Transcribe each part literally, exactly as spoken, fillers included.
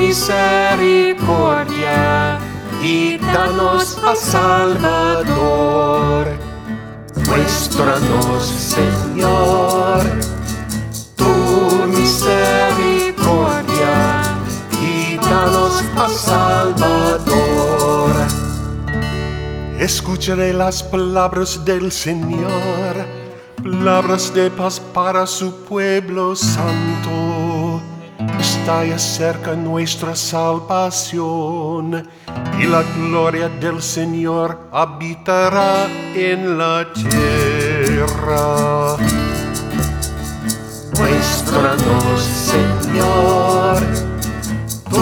misericordia y danos al Salvador. Muéstranos, Señor, tu misericordia y danos al Salvador. Escucharé las palabras del Señor, palabras de paz para su pueblo santo. Está ya cerca nuestra salvación, y la gloria del Señor habitará en la tierra. Muéstranos, Señor, tu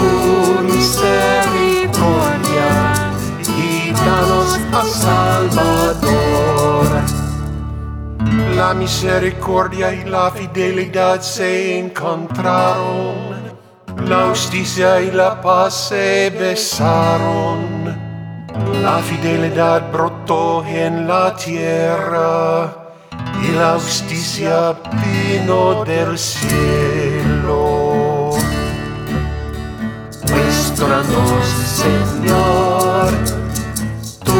misericordia y danos al Salvador. La misericordia y la fidelidad se encontraron, la justicia y la paz se besaron. La fidelidad brotó en la tierra y la justicia vino del cielo. Muéstranos, Señor, tu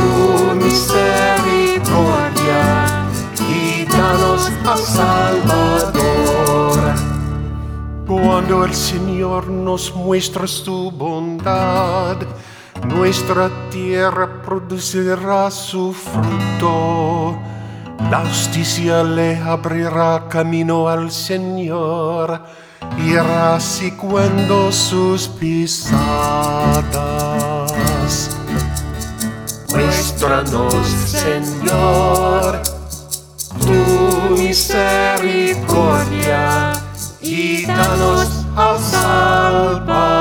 misericordia y danos al Salvador. Cuando el Señor nos muestra su bondad, nuestra tierra producirá su fruto. La justicia le abrirá camino al Señor, irá siguiendo sus pisadas. Muéstranos, Señor, tu misericordia y danos al Salvador.